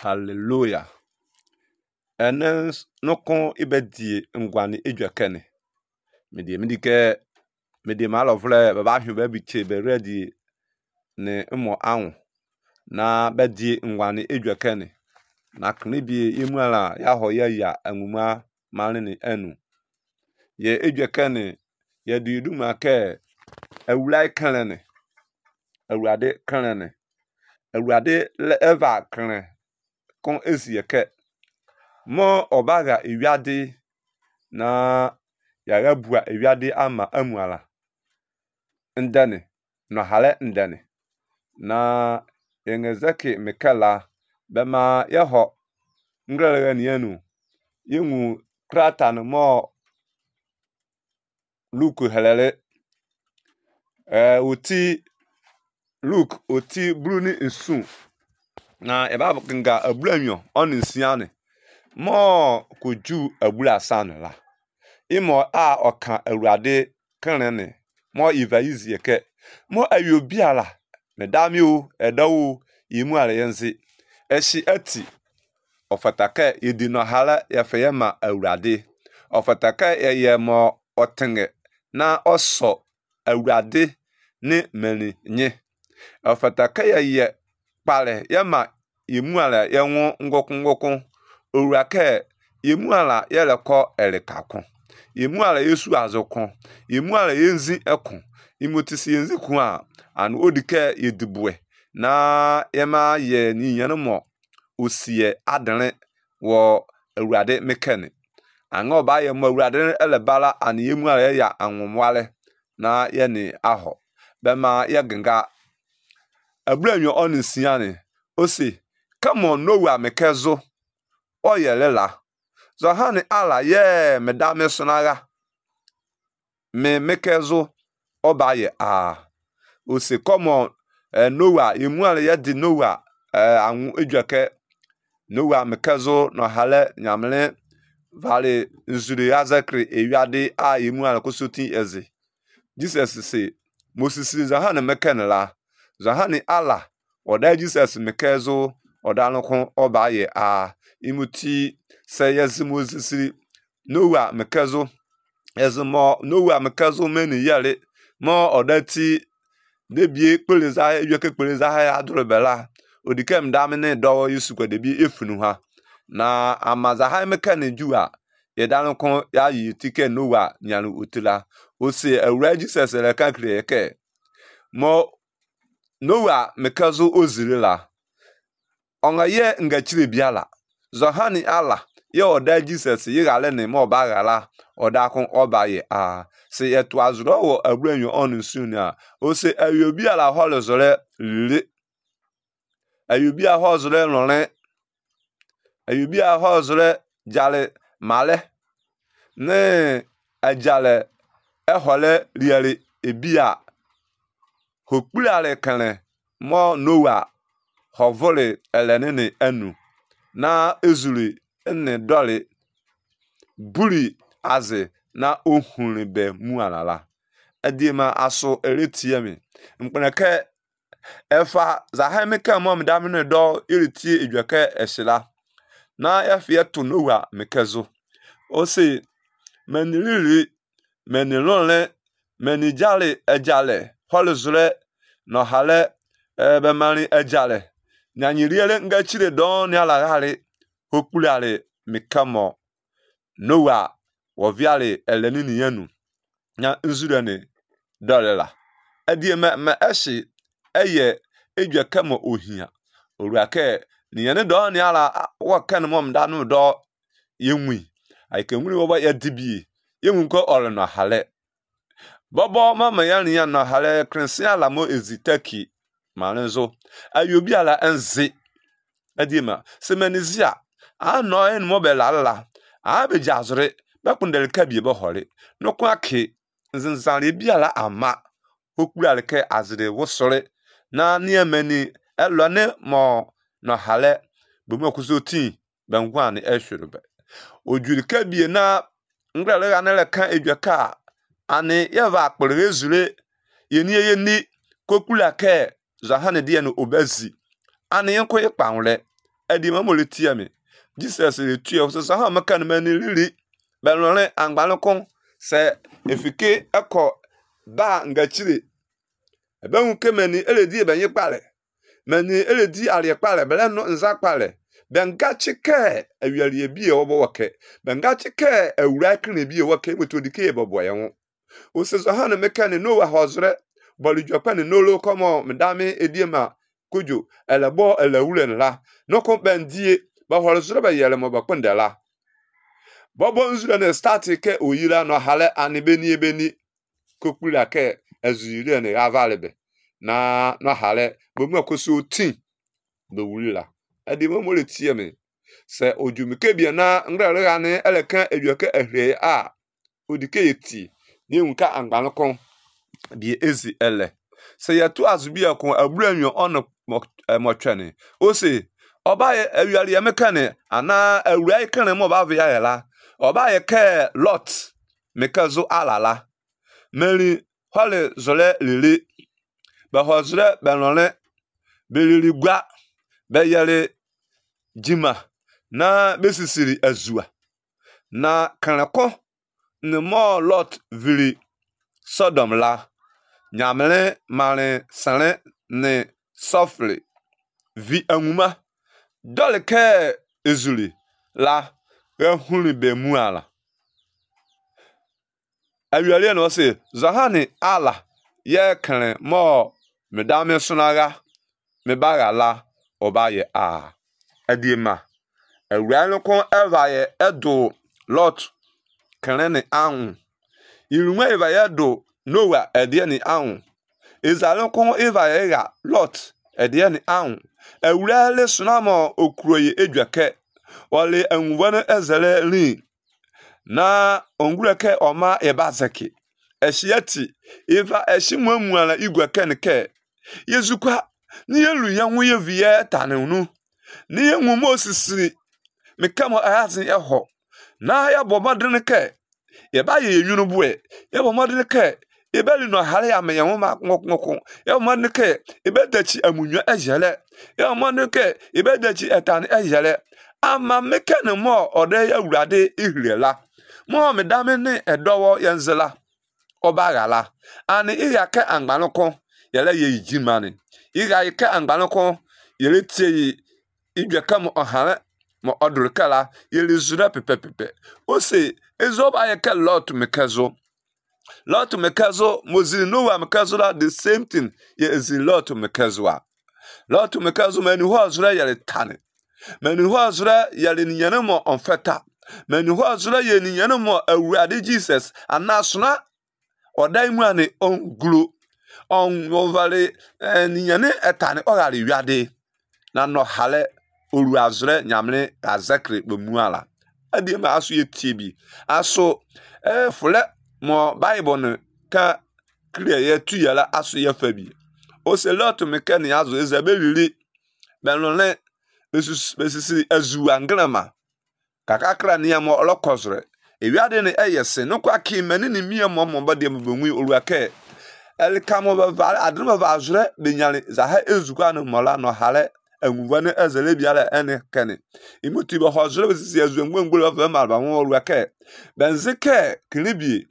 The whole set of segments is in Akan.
Hallelujah. Enes nokon ibedi ngwani ejwekene. Medi malovle baba hwe ba biche be ready ne mo anwo na bedi ngwani ejwekene. Na knibi imuala ya hoya ya anwuma malini enu. Ye ejwekene ye didu make ewulai kanene. Ewurade kanene. Ewurade le eva kanene kon esieke mo obaga ewiade na yaga bua ewiade ama amuala ndane no hale ndane na yengezeki mikela bema yeho ngrele nienu yengu krata no mo Luke helele oti bruni nsu na eba kinga abluanyo on nsiane mo koju abula sanla imo a oka awurade kanene mo ivaizie ke mo ayobiala medami o edawo yimu ale yenzi eshi ati ofataka yedino hala yafeyema awurade ofataka yemo otenge na oso awurade ne mani nye ofataka ye pale yema yimu ale yenwo ngokun owurake yemuala yeleko elikakon yemuala yesu azokon yemuala yenzi ekon imotisi yenzi kun a anu odike yedibwe na yema ye ni yanmo osie adene wo awurade mekene anga ba ye mo awurade elebala an yemuala ya anwomwale na ye ni aho bema ye genga abranyo onisiane osi come on no wa mekezo oyelela zohani ala ye medame sunaga me mekezo obaye ose come Noah yemuale ye di Noah anwu ejweke Noah mekezo no hale nyamle vale nzuri yazekri ewiade yemuale kosoti eze Jesus say Moses zohani mekenela zohani ala oda Jesus mekezo odanokon obaye imuti se yazimozisi Noah mekezo ezmo Noah mekezo meni yale mo odati debie kpeleza ejweke kpeleza ha adurobela odikem damene do yisukwa debi efunu ha na amaza ha mekane juwa yedanokon ya yitike Noah nyalu utila ose awura Jesus le kakre eke mo Noah mekezo ozirila onga ye ngachire biala zohani ala ye oda Jesus ye gale ne mo ba gala oda kun obaye se ye to azuro wo abranyo on sunia o se ayobi ala holozore le ayobi a hozore lore ayobi a hozore jale male ne ajale ehole riere ebia hokpulale kane mo Noah hovole elenene enu na ezuri enne dole buri aze na ohunbe mualala edima aso eretiemi mpeneke efa zahemeka mom damene do iriti ejweke esila na yafie to Noah mekezo ose menilili menilole menijale ejale holzure no hale bemani ejale nyanyiriele ngachire don ni alagale hokpulale mikamo Noah woviale elenini yenu nya nzurene dolela edieme me eshi eye ejwekamo ohia oruake ni yene don ni ala wakan mom danu do yenwi aikenwuri wo ya dibie yenwunko olno hale bobo mama yani ya no hale krensia la mo ezitaki manzo ayobi ala enzi ediema semenizia ano en mobile ala abejazure bakundel kabie bo hore no kwake nzinzare biala ama okpurale ke azire wosore na niemeni elone mo no hale bumokusoti bangwane ehwerebe ojuri kabie na ngrele ganele kan ejweka ani yeva akpere ezure yeni kokpula ke zahane die no obazi ani yenko ikpanwre edi mamole tiame Jesus le tue so ha maka na mani lili belore angbalokon se efike eko ba ngachire ebe nwoke mani eledi ebenye kpale mani eledi ari kpale bele no nza kpale benga chike awiari ebie obo woke benga chike awura kene bie woke metodike ebobo ye oseso ha na meka ne no wa hozre bolu jopa ne no lo komo medame ediema kujo elebo elawure nla no ko bendie ba hozre ba yele mo ba kwendela bobo nzure ne start ke oyira no hale anibeni ebeni kokpura ke azure ne avalebe na no hale bomu akoso tin be wurila adi mo le tie me se ojumike bia na ngrere ga ne eleka eduake ehre a odike yeti ni nka angbanokon bi ezi ele se yatu azubia kon aburanyo ono motwene o se oba ye awiare yemeka ne ana awurai kan mo ba via yela oba ye ke lot mekazo alala meri hole zole lili ba hozre benole belili gwa beyale jima na besisiri azua na kanako ne mo lot vili Sodom la nyamele male sale ne sofle vi amuma dole ke ezuli la ehuni be muala awiale no se zahani ala ye kan mo medame sunaga me baga la obaye a adiema awuale kon evaye edo lot kan ne an irunwa evaye do Noah edieni an ezalon kon evaye ga lot edieni an awuale sunamo okroye edwake wale anwuwane ezele rin na ongureke oma ebazeki eshiati eva eshimwamuala igwake nke yezukwa ni yelu yanwu yeviye tanunu ni yenwu osisiri mekamo ayazin eho na ya bomadrinke yeba ye yunubwe ya bomadrinke ebeli no hare ya me yanwu maknoknoko ya bomadrinke ebedachi amunwa ejele ya bomadrinke ebedachi etan ejele ama mekane mo ode ya wurade ihirela mo medame ne edowo yenzela obagala ani iyake angbanoko yele ye yijimani iyake angbanoko yele tie idwakam ohare mo odurkala yele zura pepepepe ose ezoba yake lot mekazo mozili Noah mekazo la the same thing ye ezi lot mekazo mani ho azura yele tane mani ho azura yele nyane mo onfeta mani ho azura ye nyane mo awurade Jesus anasona odai mu ani onglo on ovale nyane etane ogari wiade na no hale oru azure nyamne azakre bemuala adi ma aso yetie bi aso fule mo bible ne ka clear ye tu yala aso ye fa bi o se lot mekani azo ezabelili benole besisi azu angrama kakakra ne mo olokozre ewiade ne eyese no kwa kimani ne miemo mo bade mbenwi oruake elkamo ba adruma ba azure benyale zaha ezukwa no mola no hale anwuwane ezele biala ene kene imuti ba hozure besisi azu ngwengwe of malba won oruake benzeke klibi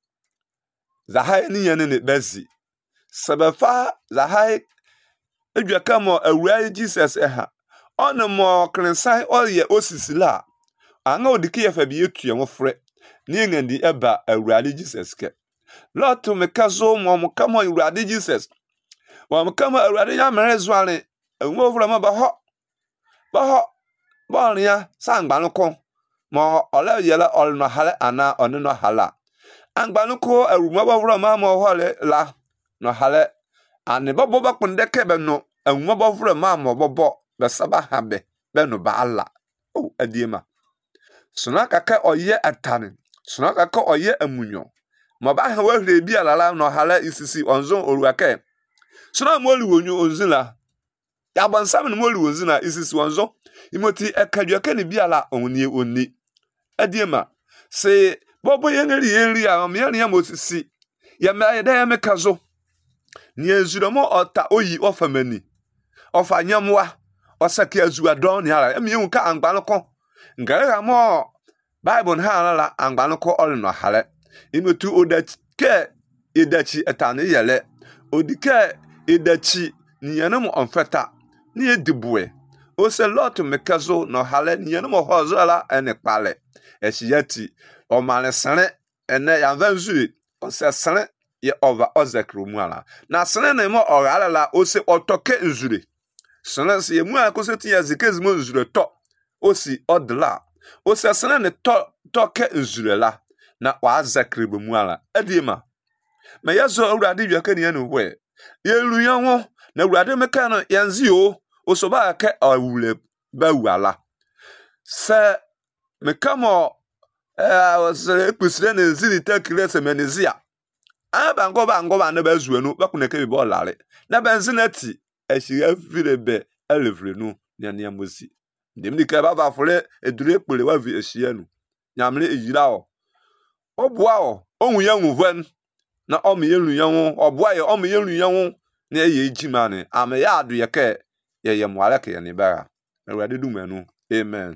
zaha ni yene ne bezi sabafa zaha edwakamo awurai Jesus eha ono mo krensan oye osisila anga odike ye fa bi etu ye wofre ni ngandi eba awurade Jesus ke lot mekazo mo kamo awurade Jesus mo kamo awurade ya mere zuare enwo ofre ma ba ho bonia sangbanoko mo ole yela olno hale ana onno hala angbanoko awuma ba ofre ma mo hole la no hale ani bobo ba kunde kebe no awuma ba ofre ma mo bobo be saba habe be no ba ala o adiema suna kaka oye atane suna kaka oye amunyo mo ba ha wahre bi alala no hala isisi onzo oruake suna mo liwonyo onzila ya bansam ne mo liwonzina isisi onzo imoti ekadwaka ne bi ala onni adiema se bobo yenri a me ya mo sisi ya me ayeda ya mekazo ni ezuro mo ota oyi ofamani ofanyamwa osaki azu adon ni ala emi hu ka angba ko ngara mo Bible ha la angba ko ol no hale imetu odake edachi etane yele odike edachi ni yanam onfeta ni edibuwe o se lot mekazo no hale ni yanam hozala ene pale ehiyati o mane sene ene yanvanzu o se sene ye over ozekru ala na sene ne mo orala la o se otoke nzure sene se mu akoseti ya zikezimo nzure to o si odla o se sene ne toke nzure la na wa zakribu mu ala edima me yezo awurade wiaka ni anu we yelu yanwo na awurade meka no yanzi o so ba ka awule ba wala se meka mo se kusire ne zini takire se menizia aba ngoba na bazuanu bakuneke bi bolare na benzinati ehira firebe elefrenu nyania mosi ndemni ka baba fole edure pole wa vi ehia nu nyamle eyira o obua o ohun yanwu ven na omiyelu yanwu obua ye omiyelu yanwu na ye ejima ne ame ya adu ye ke ye mwale ke ye ni bara awurade dumanu amen